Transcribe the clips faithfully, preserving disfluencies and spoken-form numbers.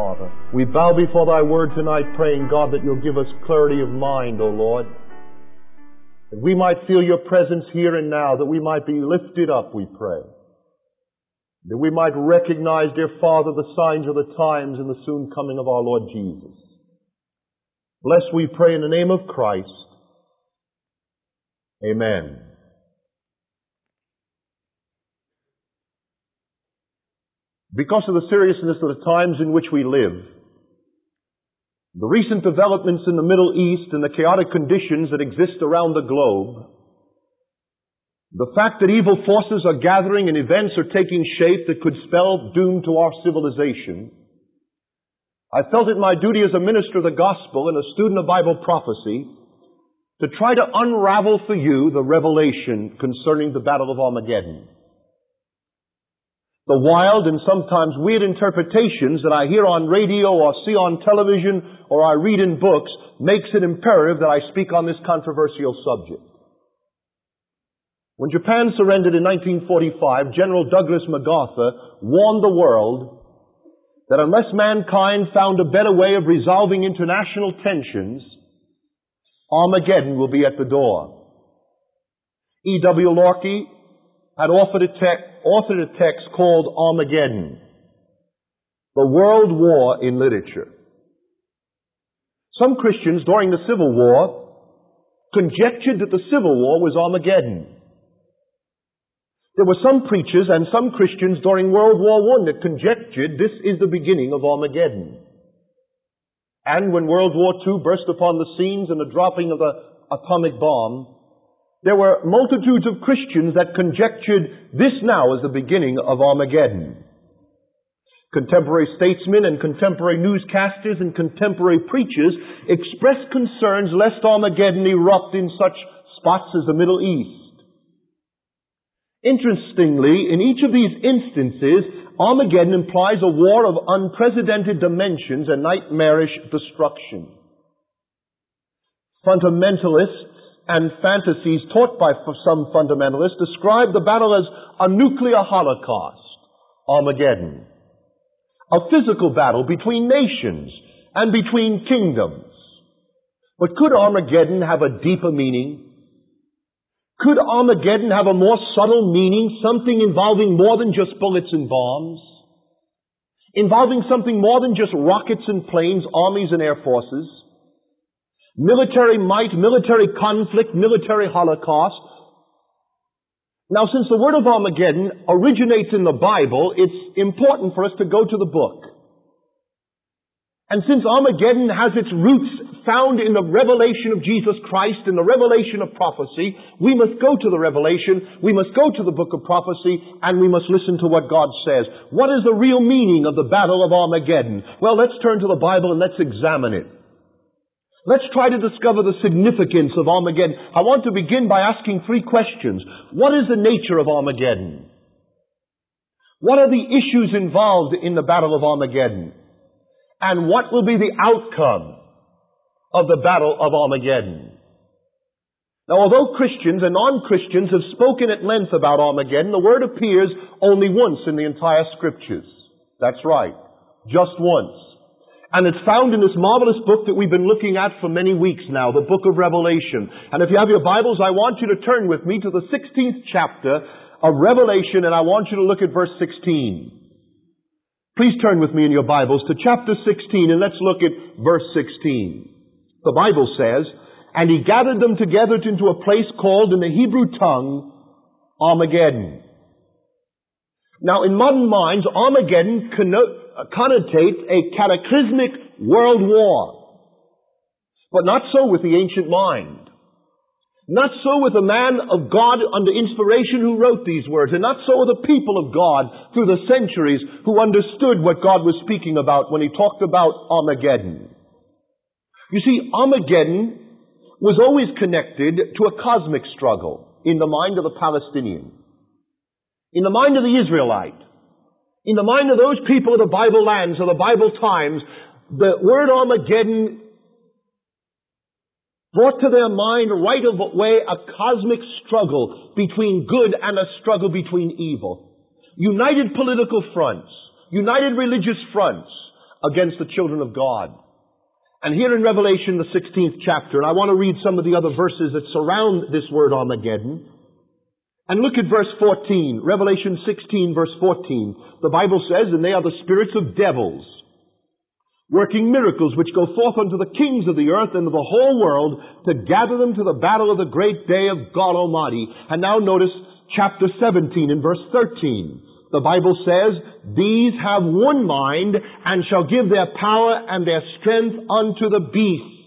Father. We bow before Thy Word tonight, praying, God, that You'll give us clarity of mind, O Lord. That we might feel Your presence here and now, that we might be lifted up, we pray. That we might recognize, dear Father, the signs of the times and the soon coming of our Lord Jesus. Bless, we pray, in the name of Christ. Amen. Because of the seriousness of the times in which we live, the recent developments in the Middle East and the chaotic conditions that exist around the globe, the fact that evil forces are gathering and events are taking shape that could spell doom to our civilization, I felt it my duty as a minister of the gospel and a student of Bible prophecy to try to unravel for you the revelation concerning the Battle of Armageddon. The wild and sometimes weird interpretations that I hear on radio or see on television or I read in books makes it imperative that I speak on this controversial subject. When Japan surrendered in nineteen forty-five, General Douglas MacArthur warned the world that unless mankind found a better way of resolving international tensions, Armageddon will be at the door. E W Lorky had authored a, te- authored a text called Armageddon, the World War in Literature. Some Christians during the Civil War conjectured that the Civil War was Armageddon. There were some preachers and some Christians during World War One that conjectured this is the beginning of Armageddon. And when World War Two burst upon the scenes and the dropping of the atomic bomb, there were multitudes of Christians that conjectured this now as the beginning of Armageddon. Contemporary statesmen and contemporary newscasters and contemporary preachers expressed concerns lest Armageddon erupt in such spots as the Middle East. Interestingly, in each of these instances, Armageddon implies a war of unprecedented dimensions and nightmarish destruction. Fundamentalists and fantasies taught by some fundamentalists describe the battle as a nuclear holocaust, Armageddon. A physical battle between nations and between kingdoms. But could Armageddon have a deeper meaning? Could Armageddon have a more subtle meaning, something involving more than just bullets and bombs? Involving something more than just rockets and planes, armies and air forces? Military might, military conflict, military holocaust. Now, since the word of Armageddon originates in the Bible, it's important for us to go to the book. And since Armageddon has its roots found in the revelation of Jesus Christ, in the revelation of prophecy, we must go to the revelation, we must go to the book of prophecy, and we must listen to what God says. What is the real meaning of the Battle of Armageddon? Well, let's turn to the Bible and let's examine it. Let's try to discover the significance of Armageddon. I want to begin by asking three questions. What is the nature of Armageddon? What are the issues involved in the Battle of Armageddon? And what will be the outcome of the Battle of Armageddon? Now, although Christians and non-Christians have spoken at length about Armageddon, the word appears only once in the entire Scriptures. That's right. Just once. And it's found in this marvelous book that we've been looking at for many weeks now, the book of Revelation. And if you have your Bibles, I want you to turn with me to the sixteenth chapter of Revelation, and I want you to look at verse sixteen. Please turn with me in your Bibles to chapter sixteen, and let's look at verse sixteen. The Bible says, "And he gathered them together into a place called in the Hebrew tongue Armageddon." Now, in modern minds, Armageddon connotates a cataclysmic world war. But not so with the ancient mind. Not so with the man of God under inspiration who wrote these words, and not so with the people of God through the centuries who understood what God was speaking about when he talked about Armageddon. You see, Armageddon was always connected to a cosmic struggle in the mind of the Palestinian, in the mind of the Israelite, in the mind of those people of the Bible lands or the Bible times. The word Armageddon brought to their mind right away a cosmic struggle between good and a struggle between evil. United political fronts, united religious fronts, against the children of God. And here in Revelation, the sixteenth chapter, and I want to read some of the other verses that surround this word Armageddon. And look at verse fourteen, Revelation sixteen, verse fourteen. The Bible says, and they are the spirits of devils, working miracles which go forth unto the kings of the earth and of the whole world to gather them to the battle of the great day of God Almighty. And now notice chapter seventeen in verse thirteen. The Bible says, these have one mind and shall give their power and their strength unto the beast.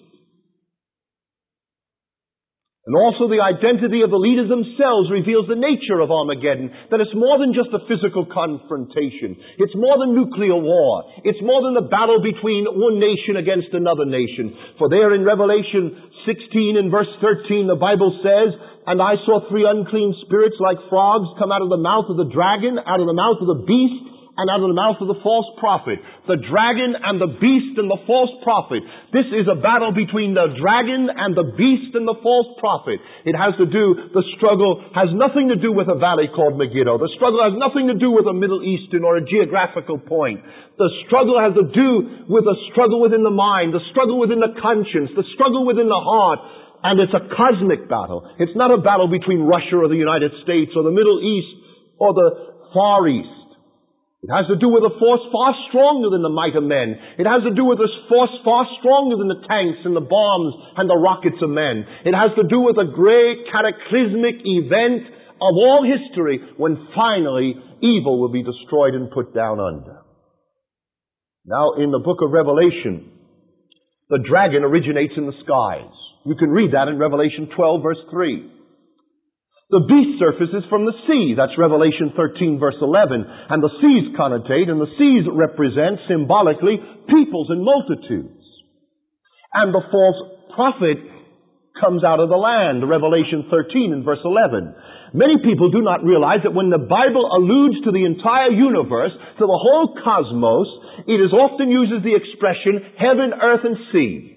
And also the identity of the leaders themselves reveals the nature of Armageddon, that it's more than just a physical confrontation. It's more than nuclear war. It's more than the battle between one nation against another nation. For there in Revelation sixteen and verse thirteen, the Bible says, and I saw three unclean spirits like frogs come out of the mouth of the dragon, out of the mouth of the beast, and out of the mouth of the false prophet. The dragon and the beast and the false prophet. This is a battle between the dragon and the beast and the false prophet. It has to do, the struggle has nothing to do with a valley called Megiddo. The struggle has nothing to do with a Middle Eastern or a geographical point. The struggle has to do with a struggle within the mind, the struggle within the conscience, the struggle within the heart. And it's a cosmic battle. It's not a battle between Russia or the United States or the Middle East or the Far East. It has to do with a force far stronger than the might of men. It has to do with a force far stronger than the tanks and the bombs and the rockets of men. It has to do with a great cataclysmic event of all history when finally evil will be destroyed and put down under. Now in the book of Revelation, the dragon originates in the skies. You can read that in Revelation twelve, verse three. The beast surfaces from the sea. That's Revelation thirteen, verse eleven. And the seas connotate, and the seas represent symbolically peoples and multitudes. And the false prophet comes out of the land. Revelation thirteen and verse eleven. Many people do not realize that when the Bible alludes to the entire universe, to the whole cosmos, it is often uses the expression heaven, earth, and sea.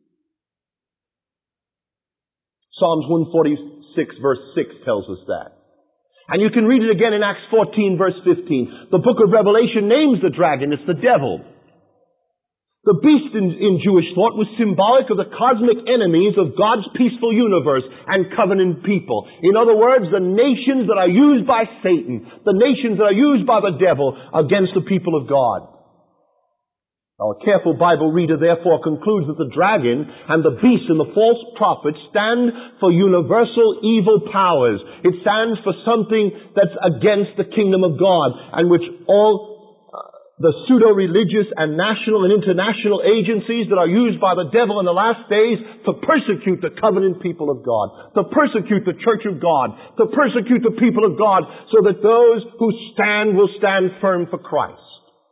Psalms one forty-six verse six tells us that. And you can read it again in Acts fourteen verse fifteen. The book of Revelation names the dragon. It's the devil. The beast in, in Jewish thought was symbolic of the cosmic enemies of God's peaceful universe and covenant people. In other words, the nations that are used by Satan, the nations that are used by the devil against the people of God. Now, a careful Bible reader therefore concludes that the dragon and the beast and the false prophet stand for universal evil powers. It stands for something that's against the kingdom of God, and which all uh, the pseudo-religious and national and international agencies that are used by the devil in the last days to persecute the covenant people of God, to persecute the church of God, to persecute the people of God, so that those who stand will stand firm for Christ.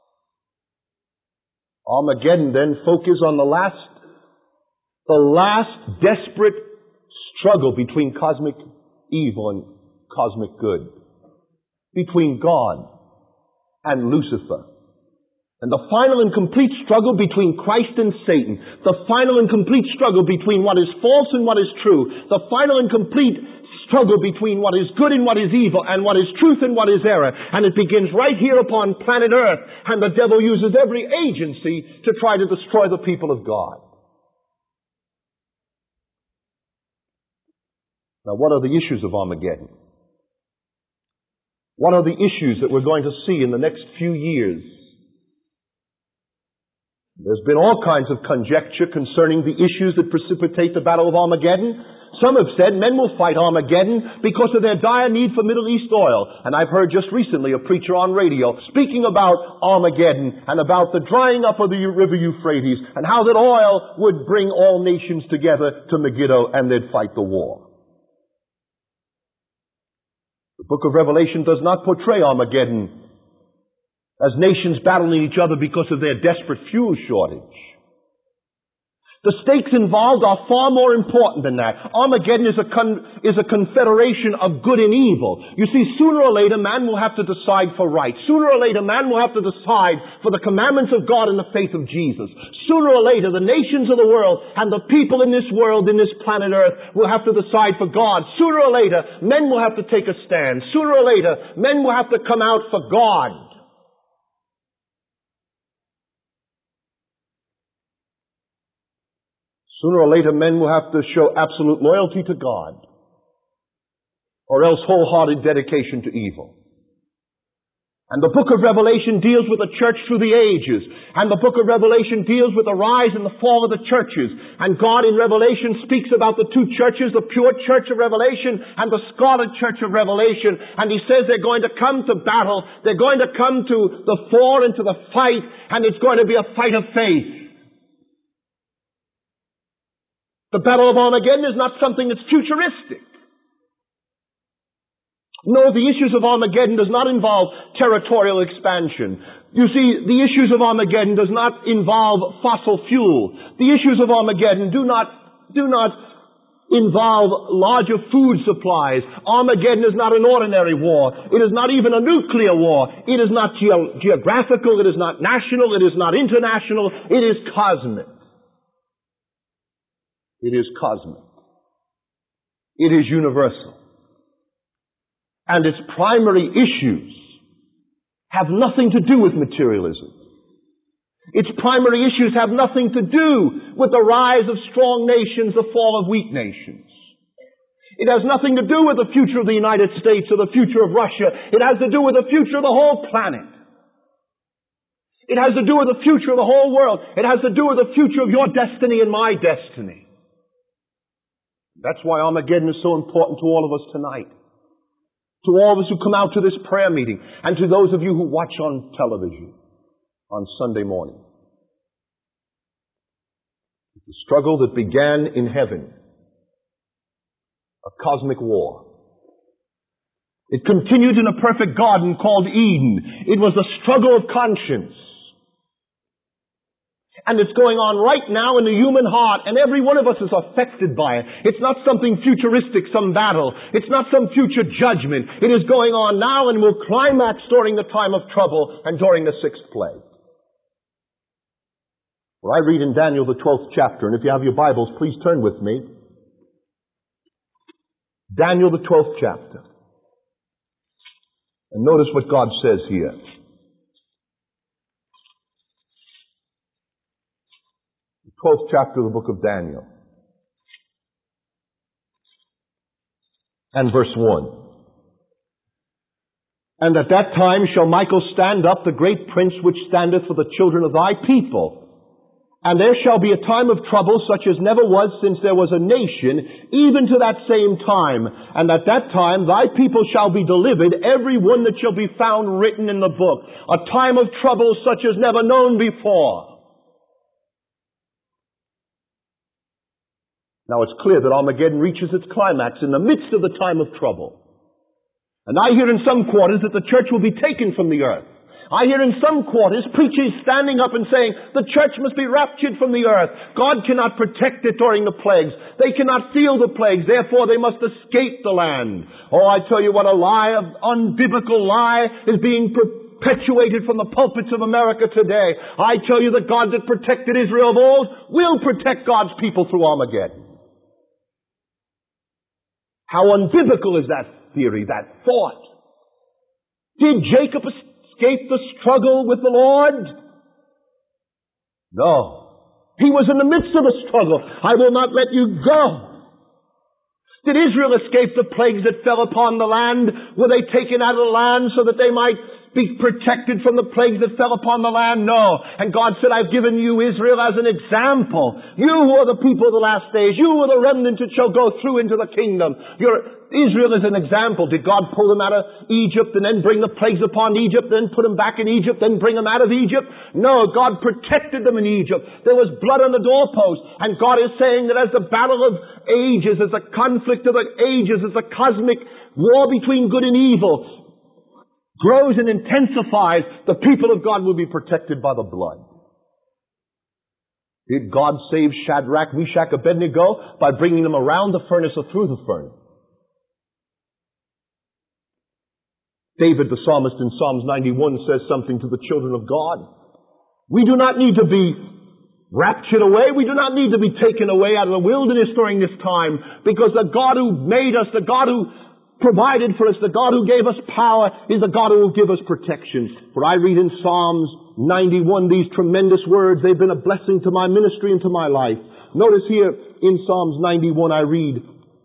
Armageddon then focuses on the last, the last desperate struggle between cosmic evil and cosmic good. Between God and Lucifer. And the final and complete struggle between Christ and Satan. The final and complete struggle between what is false and what is true. The final and complete struggle between what is good and what is evil, and what is truth and what is error. And it begins right here upon planet Earth, and the devil uses every agency to try to destroy the people of God. Now, what are the issues of Armageddon? What are the issues that we're going to see in the next few years? There's been all kinds of conjecture concerning the issues that precipitate the Battle of Armageddon. Some have said men will fight Armageddon because of their dire need for Middle East oil. And I've heard just recently a preacher on radio speaking about Armageddon and about the drying up of the river Euphrates and how that oil would bring all nations together to Megiddo and they'd fight the war. The book of Revelation does not portray Armageddon as nations battling each other because of their desperate fuel shortage. The stakes involved are far more important than that. Armageddon is a con- is a confederation of good and evil. You see, sooner or later, man will have to decide for right. Sooner or later, man will have to decide for the commandments of God and the faith of Jesus. Sooner or later, the nations of the world and the people in this world, in this planet Earth, will have to decide for God. Sooner or later, men will have to take a stand. Sooner or later, men will have to come out for God. Sooner or later, men will have to show absolute loyalty to God, or else wholehearted dedication to evil. And the book of Revelation deals with the church through the ages. And the book of Revelation deals with the rise and the fall of the churches. And God in Revelation speaks about the two churches, the pure church of Revelation and the scarlet church of Revelation. And He says they're going to come to battle. They're going to come to the fore and to the fight. And it's going to be a fight of faith. The battle of Armageddon is not something that's futuristic. No, the issues of Armageddon does not involve territorial expansion. You see, the issues of Armageddon does not involve fossil fuel. The issues of Armageddon do not, do not involve larger food supplies. Armageddon is not an ordinary war. It is not even a nuclear war. It is not ge- geographical. It is not national. It is not international. It is cosmic. It is cosmic. It is universal. And its primary issues have nothing to do with materialism. Its primary issues have nothing to do with the rise of strong nations, the fall of weak nations. It has nothing to do with the future of the United States or the future of Russia. It has to do with the future of the whole planet. It has to do with the future of the whole world. It has to do with the future of your destiny and my destiny. That's why Armageddon is so important to all of us tonight. To all of us who come out to this prayer meeting, and to those of you who watch on television on Sunday morning. It's a struggle that began in heaven. A cosmic war. It continued in a perfect garden called Eden. It was a struggle of conscience. And it's going on right now in the human heart, and every one of us is affected by it. It's not something futuristic, some battle. It's not some future judgment. It is going on now and will climax during the time of trouble and during the sixth plague. Well, I read in Daniel the twelfth chapter, and if you have your Bibles, please turn with me. Daniel the twelfth chapter. And notice what God says here. twelfth chapter of the book of Daniel. And verse one. And at that time shall Michael stand up, the great prince which standeth for the children of thy people. And there shall be a time of trouble such as never was since there was a nation, even to that same time. And at that time thy people shall be delivered, every one that shall be found written in the book. A time of trouble such as never known before. Now it's clear that Armageddon reaches its climax in the midst of the time of trouble. And I hear in some quarters that the church will be taken from the earth. I hear in some quarters preachers standing up and saying the church must be raptured from the earth. God cannot protect it during the plagues. They cannot feel the plagues. Therefore they must escape the land. Oh, I tell you what a lie, an unbiblical lie is being perpetuated from the pulpits of America today. I tell you the God that protected Israel of old will protect God's people through Armageddon. How unbiblical is that theory, that thought? Did Jacob escape the struggle with the Lord? No. He was in the midst of the struggle. I will not let you go. Did Israel escape the plagues that fell upon the land? Were they taken out of the land so that they might be protected from the plagues that fell upon the land? No. And God said, I've given you Israel as an example. You who are the people of the last days. You who are the remnant that shall go through into the kingdom. Your, Israel is an example. Did God pull them out of Egypt and then bring the plagues upon Egypt, then put them back in Egypt, then bring them out of Egypt? No, God protected them in Egypt. There was blood on the doorpost. And God is saying that as the battle of ages, as the conflict of the ages, as the cosmic war between good and evil grows and intensifies, the people of God will be protected by the blood. Did God save Shadrach, Meshach, Abednego by bringing them around the furnace or through the furnace? David, the psalmist, in Psalms ninety-one says something to the children of God. We do not need to be raptured away. We do not need to be taken away out of the wilderness during this time, because the God who made us, the God who provided for us, the God who gave us power, is the God who will give us protection. For I read in Psalms ninety-one these tremendous words. They've been a blessing to my ministry and to my life. Notice here in Psalms ninety-one I read,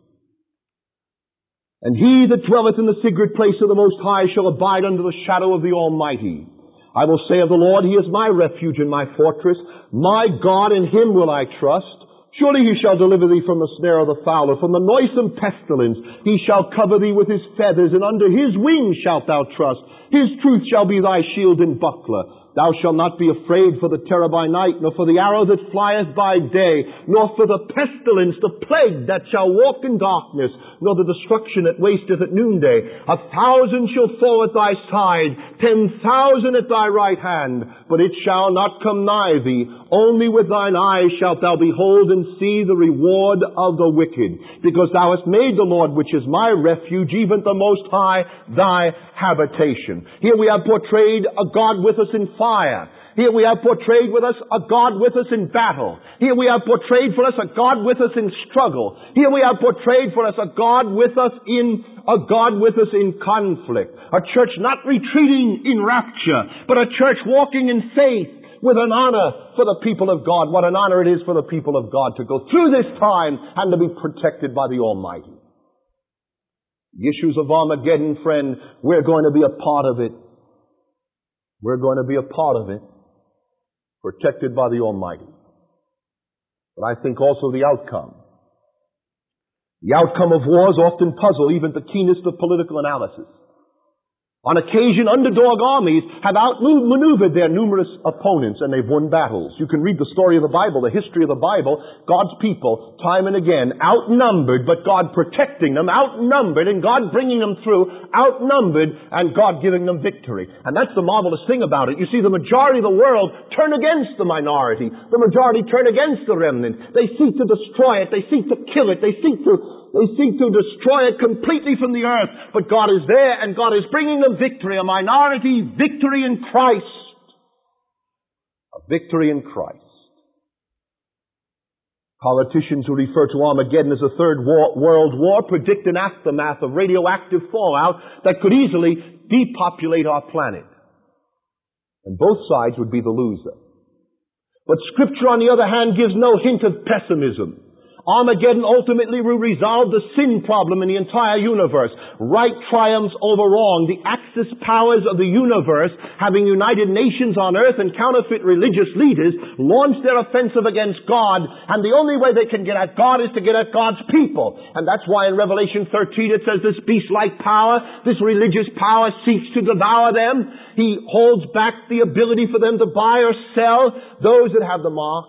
"And he that dwelleth in the secret place of the Most High shall abide under the shadow of the Almighty. I will say of the Lord, He is my refuge and my fortress. My God, in Him will I trust. Surely He shall deliver thee from the snare of the fowler, from the noisome pestilence. He shall cover thee with His feathers, and under His wings shalt thou trust. His truth shall be thy shield and buckler. Thou shalt not be afraid for the terror by night, nor for the arrow that flieth by day, nor for the pestilence, the plague that shall walk in darkness, nor the destruction that wasteth at noonday. A thousand shall fall at thy side, ten thousand at thy right hand, but it shall not come nigh thee. Only with thine eyes shalt thou behold and see the reward of the wicked. Because thou hast made the Lord, which is my refuge, even the Most High, thy habitation." Here we have portrayed a God with us in fire. Here we have portrayed with us a God with us in battle. Here we have portrayed for us a God with us in struggle. Here we have portrayed for us a God with us in, a God with us in conflict. A church not retreating in rapture, but a church walking in faith with an honor for the people of God. What an honor it is for the people of God to go through this time and to be protected by the Almighty. The issues of Armageddon, friend, we're going to be a part of it. We're going to be a part of it, protected by the Almighty. But I think also the outcome. The outcome of wars often puzzle even the keenest of political analysis. On occasion, underdog armies have outmaneuvered their numerous opponents, and they've won battles. You can read the story of the Bible, the history of the Bible. God's people, time and again, outnumbered, but God protecting them, outnumbered, and God bringing them through, outnumbered, and God giving them victory. And that's the marvelous thing about it. You see, the majority of the world turn against the minority. The majority turn against the remnant. They seek to destroy it. They seek to kill it. They seek to They seek to destroy it completely from the earth. But God is there, and God is bringing them victory. A minority victory in Christ. A victory in Christ. Politicians who refer to Armageddon as a third war, world war predict an aftermath of radioactive fallout that could easily depopulate our planet. And both sides would be the loser. But Scripture, on the other hand, gives no hint of pessimism. Armageddon ultimately will resolve the sin problem in the entire universe. Right triumphs over wrong. The Axis powers of the universe, having united nations on earth and counterfeit religious leaders, launch their offensive against God, and the only way they can get at God is to get at God's people. And that's why in Revelation thirteen it says this beast-like power, this religious power seeks to devour them. He holds back the ability for them to buy or sell those that have the mark.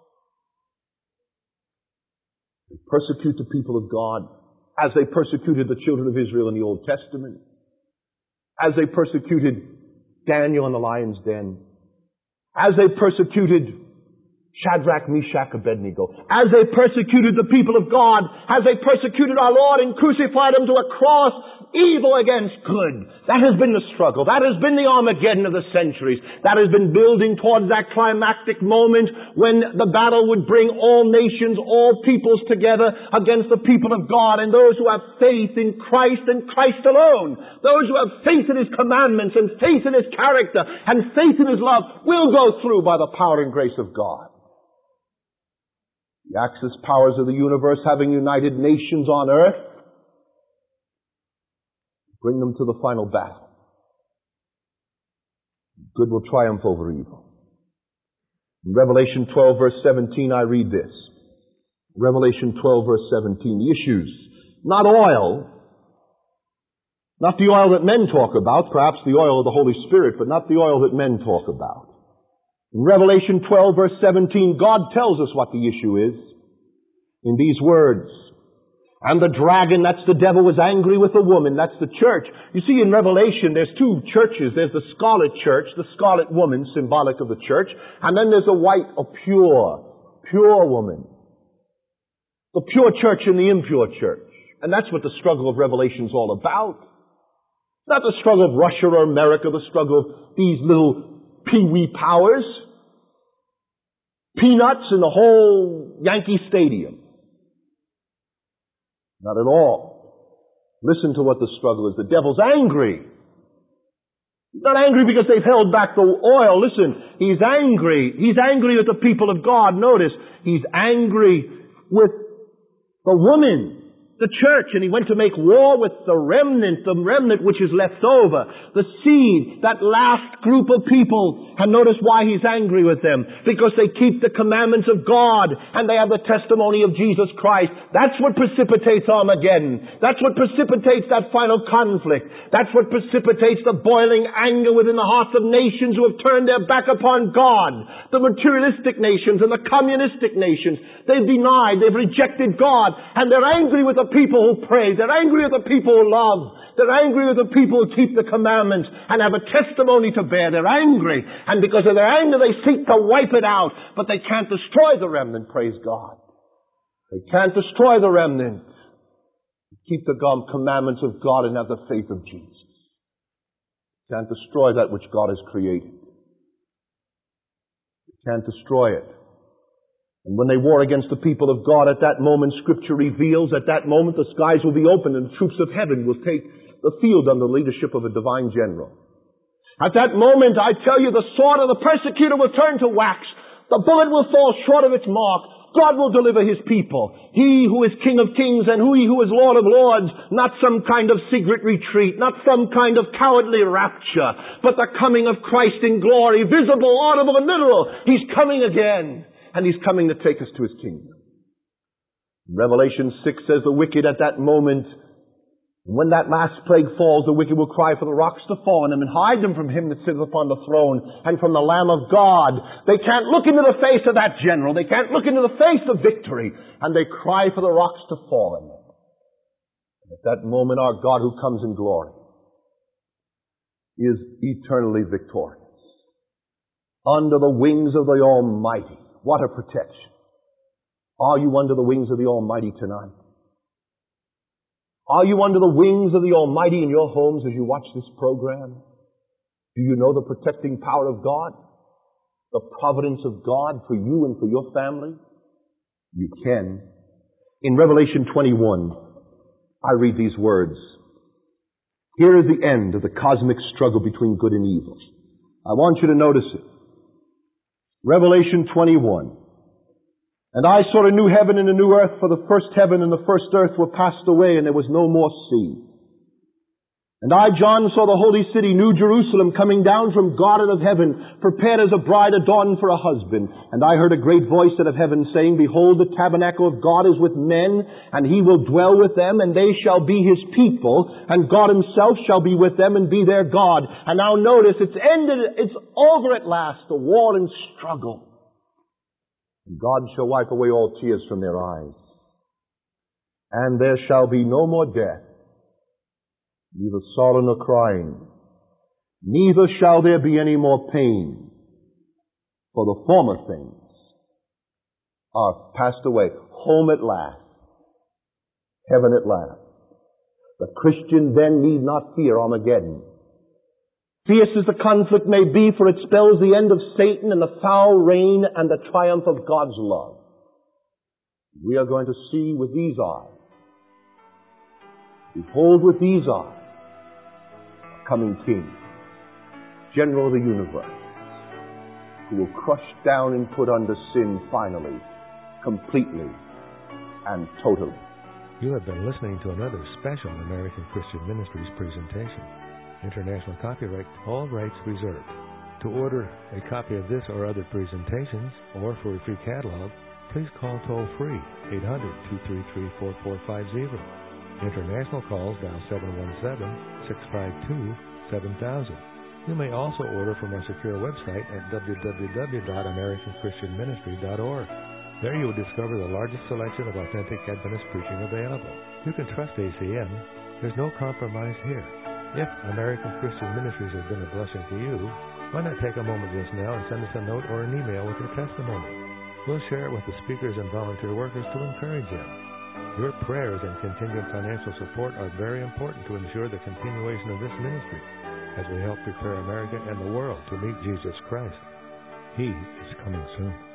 Persecute the people of God as they persecuted the children of Israel in the Old Testament, as they persecuted Daniel in the lion's den, as they persecuted Shadrach, Meshach, Abednego, as they persecuted the people of God, as they persecuted our Lord and crucified Him to a cross, evil against good. That has been the struggle. That has been the Armageddon of the centuries. That has been building towards that climactic moment when the battle would bring all nations, all peoples together against the people of God, and those who have faith in Christ and Christ alone. Those who have faith in His commandments and faith in His character and faith in His love will go through by the power and grace of God. The Axis powers of the universe, having united nations on earth, bring them to the final battle. Good will triumph over evil. In Revelation twelve verse seventeen I read this. Revelation twelve verse seventeen. The issues. Not oil. Not the oil that men talk about. Perhaps the oil of the Holy Spirit, but not the oil that men talk about. In Revelation twelve verse seventeen, God tells us what the issue is in these words. And the dragon, that's the devil, was angry with the woman. That's the church. You see, in Revelation, there's two churches. There's the scarlet church, the scarlet woman, symbolic of the church. And then there's a white, a pure, pure woman. The pure church and the impure church. And that's what the struggle of Revelation is all about. Not the struggle of Russia or America, the struggle of these little pee-wee powers. Peanuts in the whole Yankee Stadium. Not at all. Listen to what the struggle is. The devil's angry. He's not angry because they've held back the oil. Listen, he's angry. He's angry with the people of God. Notice, he's angry with the woman, the church, and he went to make war with the remnant, the remnant which is left over, the seed, that last group of people. And notice why he's angry with them. Because they keep the commandments of God, and they have the testimony of Jesus Christ. That's what precipitates Armageddon. That's what precipitates that final conflict. That's what precipitates the boiling anger within the hearts of nations who have turned their back upon God. The materialistic nations and the communistic nations. They've denied, they've rejected God, and they're angry with the people who pray. They're angry with the people who love. They're angry with the people who keep the commandments and have a testimony to bear. They're angry. And because of their anger, they seek to wipe it out. But they can't destroy the remnant, praise God. They can't destroy the remnant. Keep the commandments of God and have the faith of Jesus. Can't destroy that which God has created. They can't destroy it. And when they war against the people of God, at that moment, Scripture reveals, at that moment the skies will be opened and the troops of heaven will take the field under the leadership of a divine general. At that moment, I tell you, the sword of the persecutor will turn to wax. The bullet will fall short of its mark. God will deliver His people. He who is King of kings and He who is Lord of lords, not some kind of secret retreat, not some kind of cowardly rapture, but the coming of Christ in glory, visible, audible, and literal. He's coming again. And He's coming to take us to His kingdom. Revelation six says the wicked at that moment, when that last plague falls, the wicked will cry for the rocks to fall on them and hide them from Him that sits upon the throne and from the Lamb of God. They can't look into the face of that general. They can't look into the face of victory. And they cry for the rocks to fall on them. And at that moment, our God who comes in glory is eternally victorious. Under the wings of the Almighty. What a protection. Are you under the wings of the Almighty tonight? Are you under the wings of the Almighty in your homes as you watch this program? Do you know the protecting power of God? The providence of God for you and for your family? You can. In Revelation twenty-one, I read these words. Here is the end of the cosmic struggle between good and evil. I want you to notice it. Revelation twenty-one. And I saw a new heaven and a new earth, for the first heaven and the first earth were passed away, and there was no more sea. And I, John, saw the holy city, New Jerusalem, coming down from God out of heaven, prepared as a bride adorned for a husband. And I heard a great voice out of heaven saying, Behold, the tabernacle of God is with men, and He will dwell with them, and they shall be His people, and God Himself shall be with them and be their God. And now notice, it's ended, it's over at last, the war and struggle. And God shall wipe away all tears from their eyes. And there shall be no more death, neither sorrow nor crying, neither shall there be any more pain, for the former things are passed away. Home at last, heaven at last. The Christian then need not fear Armageddon. Fierce as the conflict may be, for it spells the end of Satan and the foul reign and the triumph of God's love. We are going to see with these eyes, behold with these eyes, coming King, General of the universe, who will crush down and put under sin finally, completely, and totally. You have been listening to another special American Christian Ministries presentation. International copyright, all rights reserved. To order a copy of this or other presentations, or for a free catalog, please call toll-free eight hundred, two three three, four four five zero. International calls dial seven one seven, six five two, seven thousand. You may also order from our secure website at w w w dot american christian ministry dot org. There you will discover the largest selection of authentic Adventist preaching available. You can trust A C M. There's no compromise here. If American Christian Ministries has been a blessing to you, why not take a moment just now and send us a note or an email with your testimony? We'll share it with the speakers and volunteer workers to encourage them. Your prayers and continued financial support are very important to ensure the continuation of this ministry as we help prepare America and the world to meet Jesus Christ. He is coming soon.